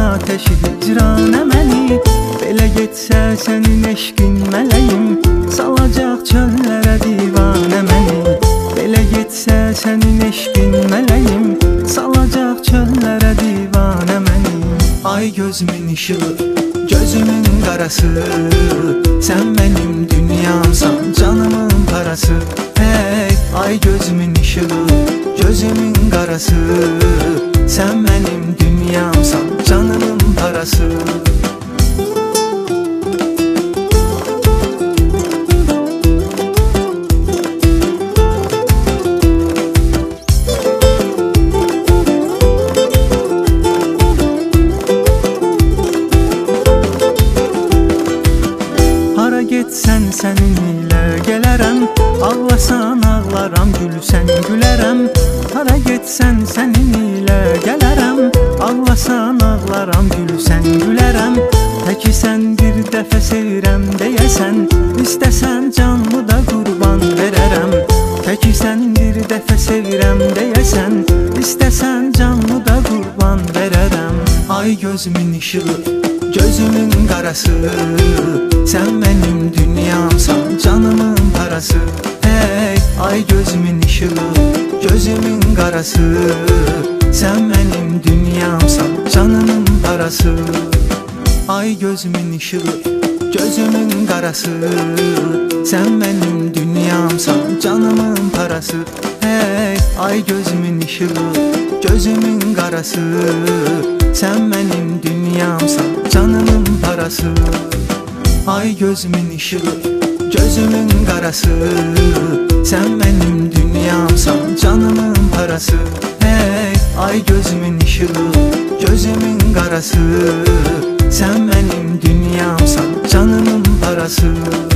ateşi hicranə məni. Belə getsə sənin eşqin mələyim, salacaq çöllərə divanə məni. Belə getsə sənin eşqin mələyim, salacaq çöllərə divanə məni. Ay gözümün işığı, gözümün qarası, sən mənim dünyamsan, canımın parası. Hey, ay gözümün işığı, gözümün qarası, sən mənim dünyamsan, canımın parası. Hara getsən sənin ilə gələrəm, ağlasan ağlaram, gülsən gülərəm. Hara getsən sənin ilə gələrəm, ağlasan ağlaram, gülsən gülərəm. Təki sən bir dəfə sevirəm deyəsən, istəsən canımı da qurban verərəm. Təki sən bir dəfə sevirəm deyəsən, istəsən canımı da qurban verərəm. Ay gözümün işığı, gözümün qarası, sən mənim dünyamsan, canımın parası. Hey, ay gözümün işığı, gözümün qarası, sən mənim dünyamsan, canımın parası. Ay gözümün işığı, gözümün qarası, sən mənim dünyamsan, canımın parası. Hey, ay gözümün işığı, gözümün qarası, sən mənim dünyamsan, canımın parası. Ay gözümün işığı, gözümün qarası, sən mənim dünyamsan, canımın parası. Hey, ay gözümün işığı, gözümün qarası, sən mənim dünyamsan, canımın parası.